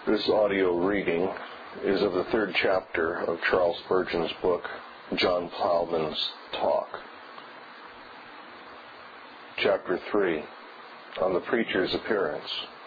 This audio reading is of the third chapter of Charles Spurgeon's book, John Plowman's Talk. Chapter 3, on the preacher's appearance.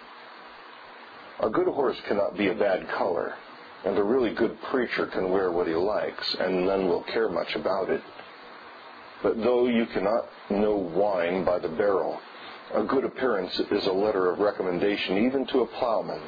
A good horse cannot be a bad color, and a really good preacher can wear what he likes, and none will care much about it. But though you cannot know wine by the barrel, a good appearance is a letter of recommendation even to a plowman.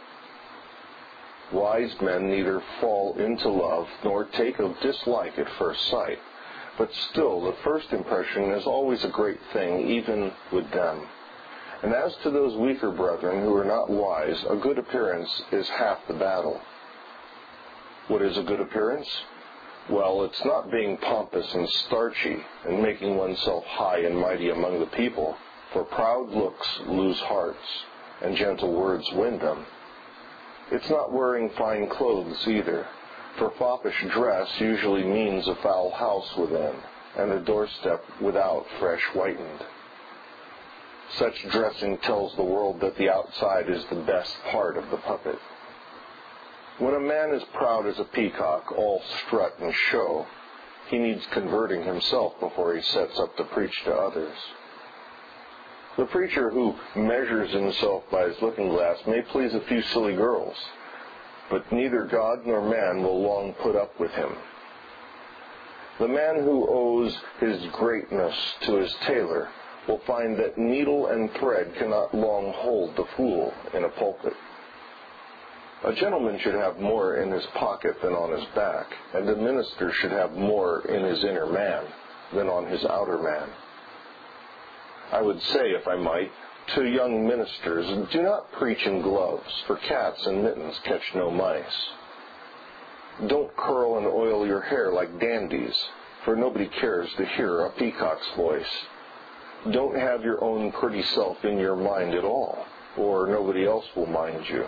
Wise men neither fall into love nor take a dislike at first sight, but still the first impression is always a great thing even with them. And as to those weaker brethren who are not wise, a good appearance is half the battle. What is a good appearance? Well, it's not being pompous and starchy and making oneself high and mighty among the people, for proud looks lose hearts, and gentle words win them. It's not wearing fine clothes either, for foppish dress usually means a foul house within, and a doorstep without fresh whitened. Such dressing tells the world that the outside is the best part of the puppet. When a man is proud as a peacock, all strut and show, he needs converting himself before he sets up to preach to others. The preacher who measures himself by his looking-glass may please a few silly girls, but neither God nor man will long put up with him. The man who owes his greatness to his tailor will find that needle and thread cannot long hold the fool in a pulpit. A gentleman should have more in his pocket than on his back, and a minister should have more in his inner man than on his outer man. I would say, if I might, to young ministers, do not preach in gloves, for cats and mittens catch no mice. Don't curl and oil your hair like dandies, for nobody cares to hear a peacock's voice. Don't have your own pretty self in your mind at all, or nobody else will mind you.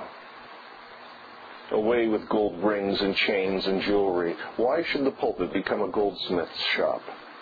Away with gold rings and chains and jewelry. Why should the pulpit become a goldsmith's shop?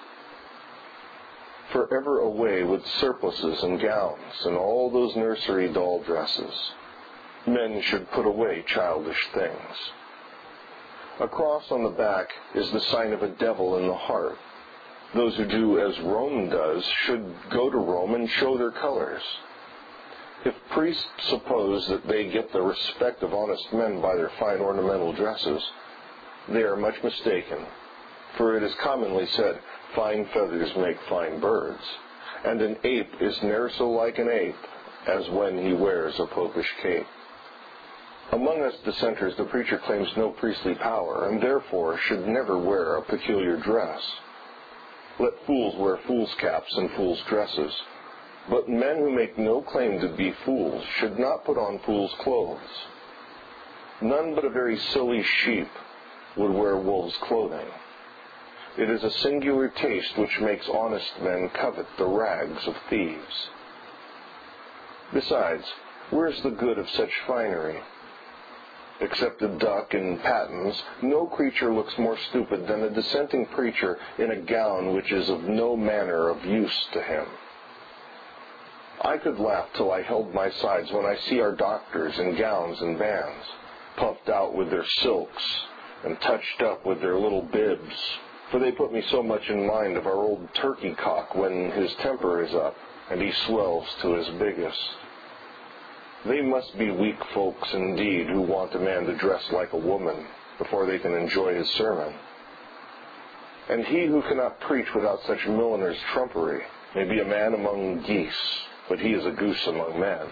Forever away with surplices and gowns and all those nursery doll dresses. Men should put away childish things. A cross on the back is the sign of a devil in the heart. Those who do as Rome does should go to Rome and show their colors. If priests suppose that they get the respect of honest men by their fine ornamental dresses, they are much mistaken, for it is commonly said, fine feathers make fine birds, and an ape is ne'er so like an ape as when he wears a popish cape. Among us dissenters, the preacher claims no priestly power, and therefore should never wear a peculiar dress. Let fools wear fool's caps and fool's dresses, but men who make no claim to be fools should not put on fool's clothes. None but a very silly sheep would wear wolf's clothing. It is a singular taste which makes honest men covet the rags of thieves. Besides, where's the good of such finery? Except a duck in pattens, no creature looks more stupid than a dissenting preacher in a gown which is of no manner of use to him. I could laugh till I held my sides when I see our doctors in gowns and bands, puffed out with their silks and touched up with their little bibs, for they put me so much in mind of our old turkey cock when his temper is up and he swells to his biggest. They must be weak folks indeed who want a man to dress like a woman before they can enjoy his sermon. And he who cannot preach without such milliner's trumpery may be a man among geese, but he is a goose among men.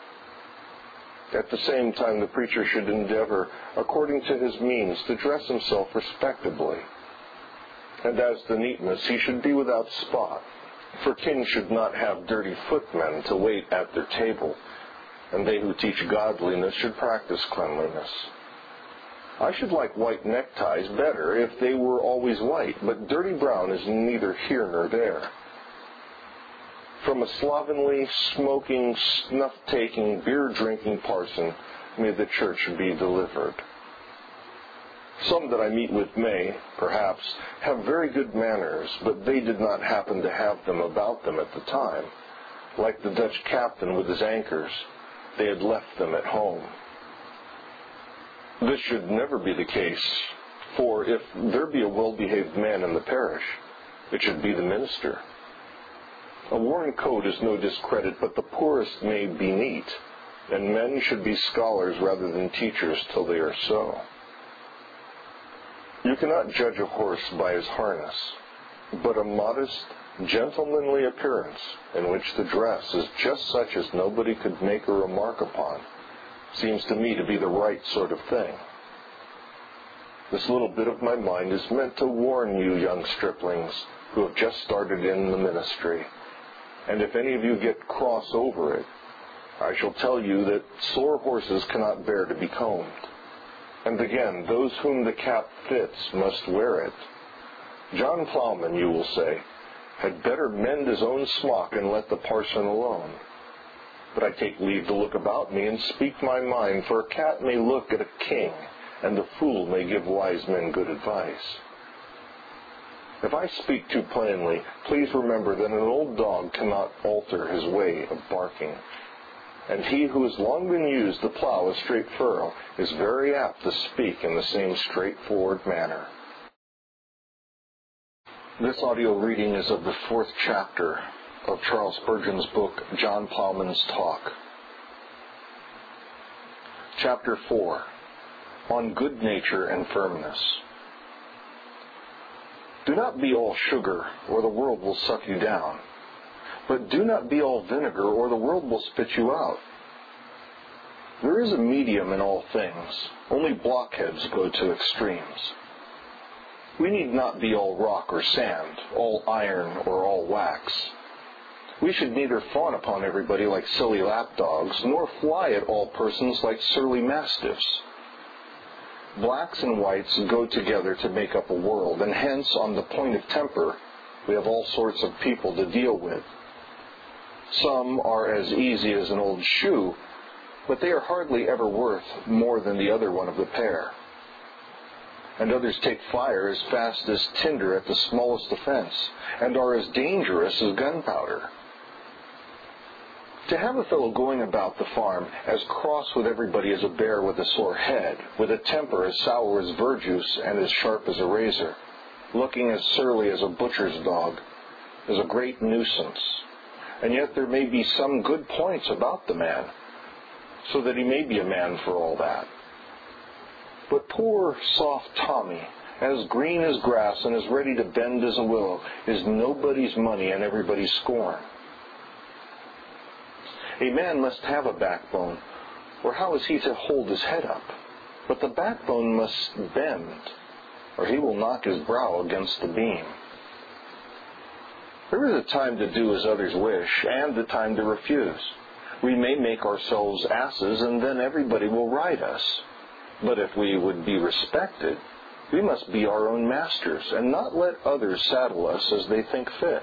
At the same time, the preacher should endeavor, according to his means, to dress himself respectably. And as to neatness, he should be without spot, for kings should not have dirty footmen to wait at their table, and they who teach godliness should practice cleanliness. I should like white neckties better if they were always white, but dirty brown is neither here nor there. From a slovenly, smoking, snuff-taking, beer-drinking parson may the church be delivered. Some that I meet with may, perhaps, have very good manners, but they did not happen to have them about them at the time. Like the Dutch captain with his anchors, they had left them at home. This should never be the case, for if there be a well-behaved man in the parish, it should be the minister. A worn coat is no discredit, but the poorest may be neat, and men should be scholars rather than teachers till they are so. You cannot judge a horse by his harness, but a modest, gentlemanly appearance, in which the dress is just such as nobody could make a remark upon, seems to me to be the right sort of thing. This little bit of my mind is meant to warn you young striplings who have just started in the ministry, and if any of you get cross over it, I shall tell you that sore horses cannot bear to be combed. And again, those whom the cap fits must wear it. John Plowman, you will say, had better mend his own smock and let the parson alone. But I take leave to look about me and speak my mind, for a cat may look at a king, and the fool may give wise men good advice. If I speak too plainly, please remember that an old dog cannot alter his way of barking, and he who has long been used to plow a straight furrow is very apt to speak in the same straightforward manner. This audio reading is of the 4th chapter of Charles Spurgeon's book, John Plowman's Talk. Chapter 4, On Good Nature and Firmness. Do not be all sugar, or the world will suck you down. But do not be all vinegar, or the world will spit you out. There is a medium in all things. Only blockheads go to extremes. We need not be all rock or sand, all iron or all wax. We should neither fawn upon everybody like silly lapdogs, nor fly at all persons like surly mastiffs. Blacks and whites go together to make up a world, and hence, on the point of temper, we have all sorts of people to deal with. Some are as easy as an old shoe, but they are hardly ever worth more than the other one of the pair. And others take fire as fast as tinder at the smallest offense, and are as dangerous as gunpowder. To have a fellow going about the farm as cross with everybody as a bear with a sore head, with a temper as sour as verjuice and as sharp as a razor, looking as surly as a butcher's dog, is a great nuisance. And yet there may be some good points about the man, so that he may be a man for all that. But poor soft Tommy, as green as grass and as ready to bend as a willow, is nobody's money and everybody's scorn. A man must have a backbone, or how is he to hold his head up? But the backbone must bend, or he will knock his brow against the beam. There is a time to do as others wish, and a time to refuse. We may make ourselves asses, and then everybody will ride us. But if we would be respected, we must be our own masters, and not let others saddle us as they think fit.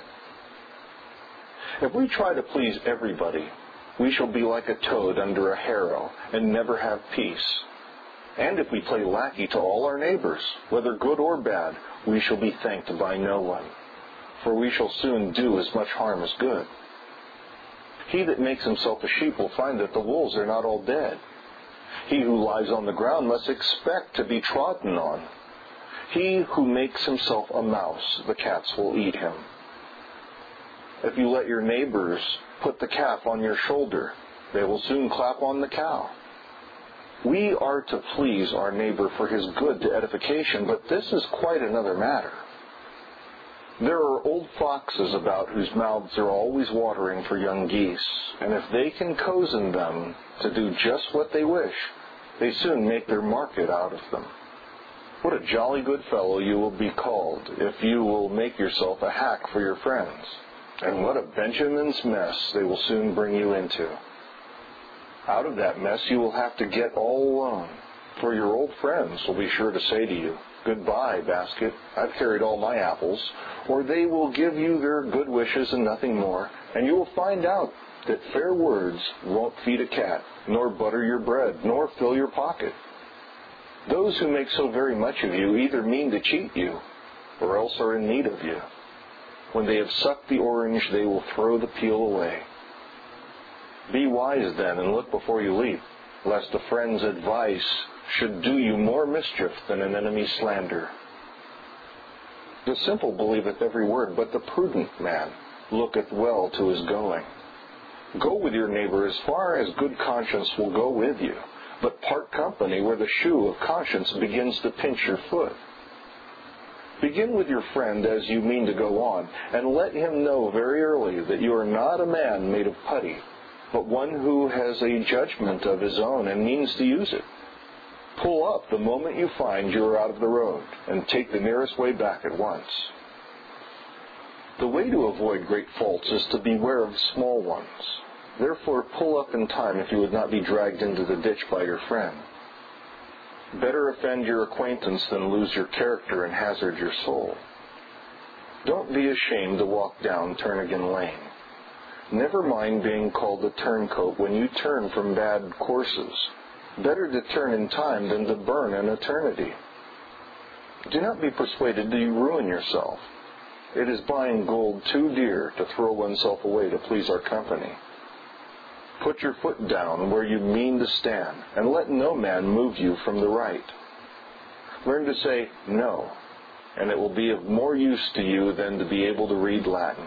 If we try to please everybody, we shall be like a toad under a harrow, and never have peace. And if we play lackey to all our neighbors, whether good or bad, we shall be thanked by no one, for we shall soon do as much harm as good. He that makes himself a sheep will find that the wolves are not all dead. He who lies on the ground must expect to be trodden on. He who makes himself a mouse, the cats will eat him. If you let your neighbors put the calf on your shoulder, they will soon clap on the cow. We are to please our neighbor for his good to edification, but this is quite another matter. There are old foxes about whose mouths are always watering for young geese, and if they can cozen them to do just what they wish, they soon make their market out of them. What a jolly good fellow you will be called if you will make yourself a hack for your friends, and what a Benjamin's mess they will soon bring you into. Out of that mess you will have to get all alone, for your old friends will be sure to say to you, "Goodbye, basket, I've carried all my apples," or they will give you their good wishes and nothing more, and you will find out that fair words won't feed a cat, nor butter your bread, nor fill your pocket. Those who make so very much of you either mean to cheat you, or else are in need of you. When they have sucked the orange, they will throw the peel away. Be wise then, and look before you leap, lest a friend's advice should do you more mischief than an enemy's slander. The simple believeth every word, but the prudent man looketh well to his going. Go with your neighbor as far as good conscience will go with you, but part company where the shoe of conscience begins to pinch your foot. Begin with your friend as you mean to go on, and let him know very early that you are not a man made of putty, but one who has a judgment of his own and means to use it. Pull up the moment you find you are out of the road, and take the nearest way back at once. The way to avoid great faults is to beware of small ones. Therefore, pull up in time if you would not be dragged into the ditch by your friend. Better offend your acquaintance than lose your character and hazard your soul. Don't be ashamed to walk down Turnagain Lane. Never mind being called a turncoat when you turn from bad courses. Better to turn in time than to burn in eternity. Do not be persuaded that you ruin yourself. It is buying gold too dear to throw oneself away to please our company. Put your foot down where you mean to stand, and let no man move you from the right. Learn to say no, and it will be of more use to you than to be able to read Latin.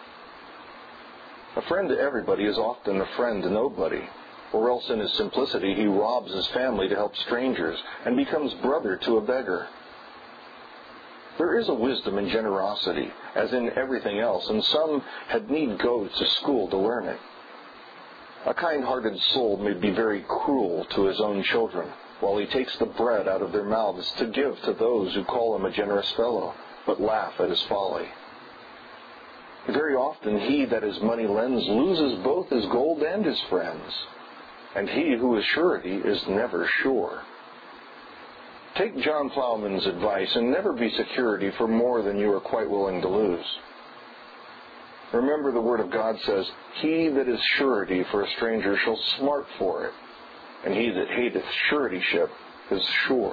A friend to everybody is often a friend to nobody, or else in his simplicity he robs his family to help strangers, and becomes brother to a beggar. There is a wisdom in generosity, as in everything else, and some had need go to school to learn it. A kind-hearted soul may be very cruel to his own children, while he takes the bread out of their mouths to give to those who call him a generous fellow, but laugh at his folly. Very often he that his money lends loses both his gold and his friends, and he who is surety is never sure. Take John Plowman's advice, and never be security for more than you are quite willing to lose. Remember the word of God says, he that is surety for a stranger shall smart for it, and he that hateth suretyship is sure.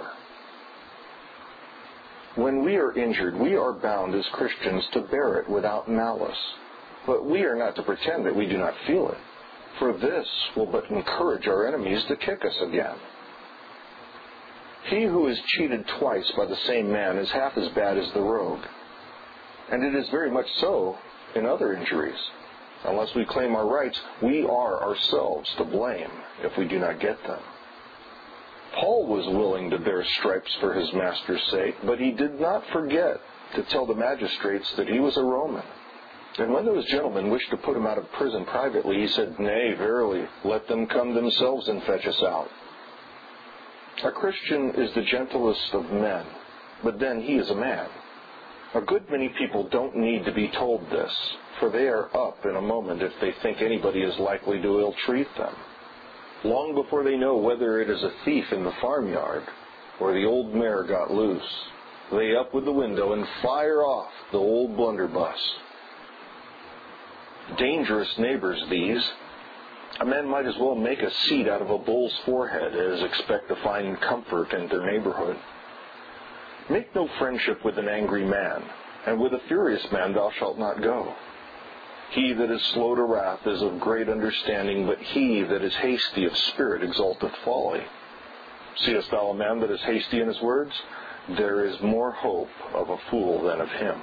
When we are injured, we are bound as Christians to bear it without malice. But we are not to pretend that we do not feel it, for this will but encourage our enemies to kick us again. He who is cheated twice by the same man is half as bad as the rogue, and it is very much so in other injuries. Unless we claim our rights, we are ourselves to blame if we do not get them. Paul was willing to bear stripes for his master's sake, but he did not forget to tell the magistrates that he was a Roman. And when those gentlemen wished to put him out of prison privately, he said, Nay, verily, let them come themselves and fetch us out. A Christian is the gentlest of men, but then he is a man. A good many people don't need to be told this, for they are up in a moment if they think anybody is likely to ill-treat them. Long before they know whether it is a thief in the farmyard or the old mare got loose, they up with the window and fire off the old blunderbuss. Dangerous neighbors these. A man might as well make a seat out of a bull's forehead as expect to find comfort in their neighborhood. Make no friendship with an angry man, and with a furious man thou shalt not go. He that is slow to wrath is of great understanding, but he that is hasty of spirit exalteth folly. Seest thou a man that is hasty in his words? There is more hope of a fool than of him.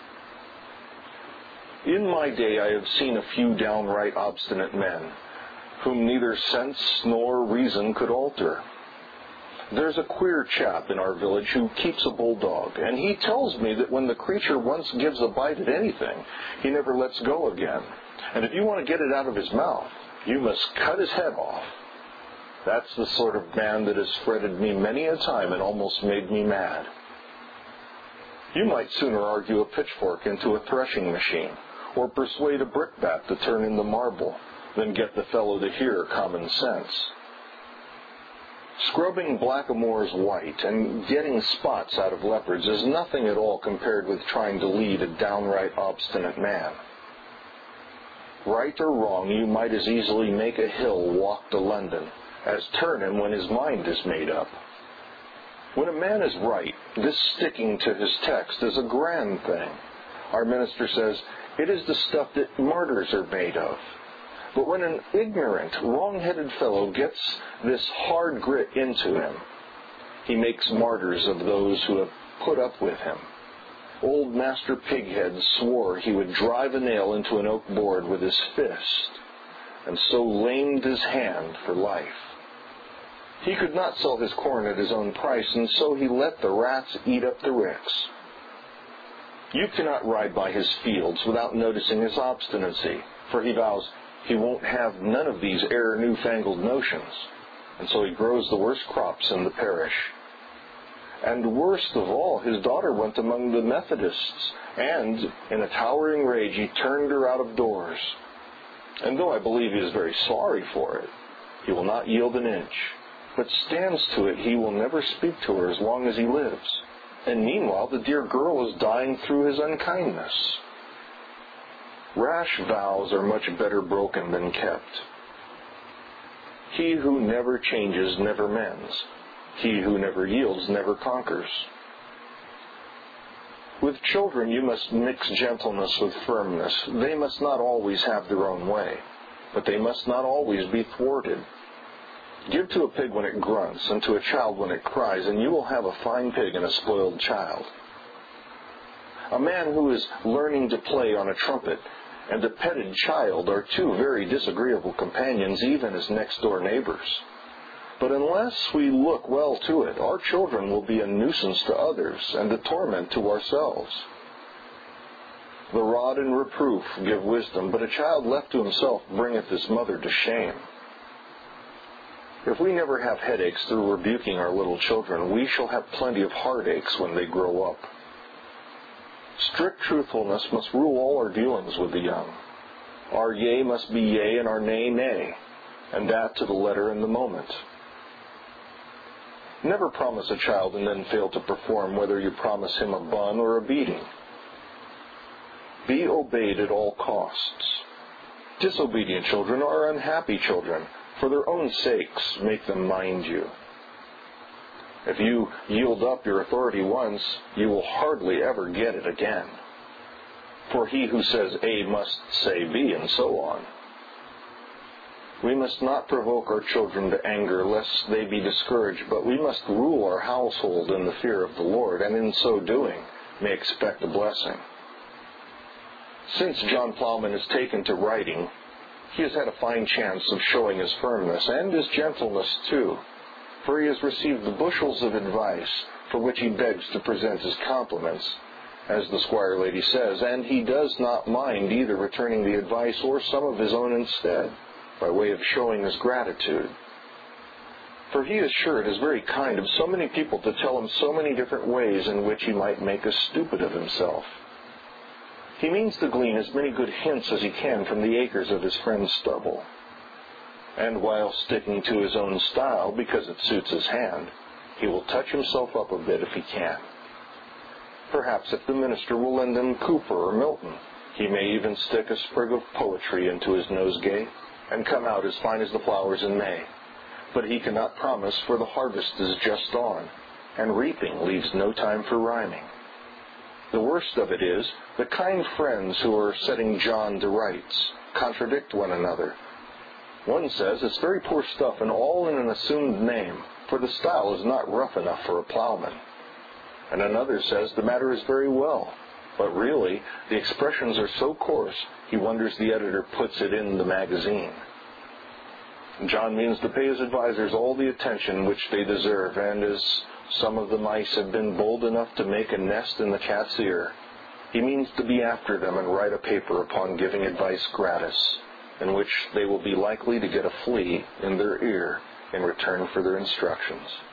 In my day I have seen a few downright obstinate men, whom neither sense nor reason could alter. There's a queer chap in our village who keeps a bulldog, and he tells me that when the creature once gives a bite at anything, he never lets go again. And if you want to get it out of his mouth, you must cut his head off. That's the sort of man that has fretted me many a time and almost made me mad. You might sooner argue a pitchfork into a threshing machine, or persuade a brickbat to turn into marble, than get the fellow to hear common sense. Scrubbing blackamoors white and getting spots out of leopards is nothing at all compared with trying to lead a downright obstinate man. Right or wrong, you might as easily make a hill walk to London as turn him when his mind is made up. When a man is right, this sticking to his text is a grand thing. Our minister says, it is the stuff that martyrs are made of. But when an ignorant, wrong-headed fellow gets this hard grit into him, he makes martyrs of those who have put up with him. Old Master Pighead swore he would drive a nail into an oak board with his fist, and so lamed his hand for life. He could not sell his corn at his own price, and so he let the rats eat up the ricks. You cannot ride by his fields without noticing his obstinacy, for he vows he won't have none of these newfangled notions, and so he grows the worst crops in the parish. And worst of all, his daughter went among the Methodists, and, in a towering rage, he turned her out of doors. And though I believe he is very sorry for it, he will not yield an inch, but stands to it he will never speak to her as long as he lives. And meanwhile, the dear girl is dying through his unkindness. Rash vows are much better broken than kept. He who never changes never mends. He who never yields never conquers. With children you must mix gentleness with firmness. They must not always have their own way, but they must not always be thwarted. Give to a pig when it grunts, and to a child when it cries, and you will have a fine pig and a spoiled child. A man who is learning to play on a trumpet and a petted child are two very disagreeable companions, even as next-door neighbors. But unless we look well to it, our children will be a nuisance to others and a torment to ourselves. The rod and reproof give wisdom, but a child left to himself bringeth his mother to shame. If we never have headaches through rebuking our little children, we shall have plenty of heartaches when they grow up. Strict truthfulness must rule all our dealings with the young. Our yea must be yea and our nay, nay, and that to the letter and the moment. Never promise a child and then fail to perform, whether you promise him a bun or a beating. Be obeyed at all costs. Disobedient children are unhappy children. For their own sakes, make them mind you. If you yield up your authority once, you will hardly ever get it again. For he who says A must say B, and so on. We must not provoke our children to anger, lest they be discouraged, but we must rule our household in the fear of the Lord, and in so doing may expect a blessing. Since John Plowman has taken to writing, he has had a fine chance of showing his firmness, and his gentleness too, for he has received the bushels of advice for which he begs to present his compliments, as the Squire Lady says, and he does not mind either returning the advice or some of his own instead, by way of showing his gratitude. For he is sure it is very kind of so many people to tell him so many different ways in which he might make a stupid of himself. He means to glean as many good hints as he can from the acres of his friend's stubble. And while sticking to his own style, because it suits his hand, he will touch himself up a bit if he can. Perhaps if the minister will lend him Cooper or Milton, he may even stick a sprig of poetry into his nosegay and come out as fine as the flowers in May. But he cannot promise, for the harvest is just on, and reaping leaves no time for rhyming. The worst of it is, the kind friends who are setting John to rights contradict one another. One says it's very poor stuff and all in an assumed name, for the style is not rough enough for a plowman. And another says the matter is very well, but really the expressions are so coarse he wonders the editor puts it in the magazine. John means to pay his advisers all the attention which they deserve, and as some of the mice have been bold enough to make a nest in the cat's ear, he means to be after them and write a paper upon giving advice gratis, in which they will be likely to get a flea in their ear in return for their instructions.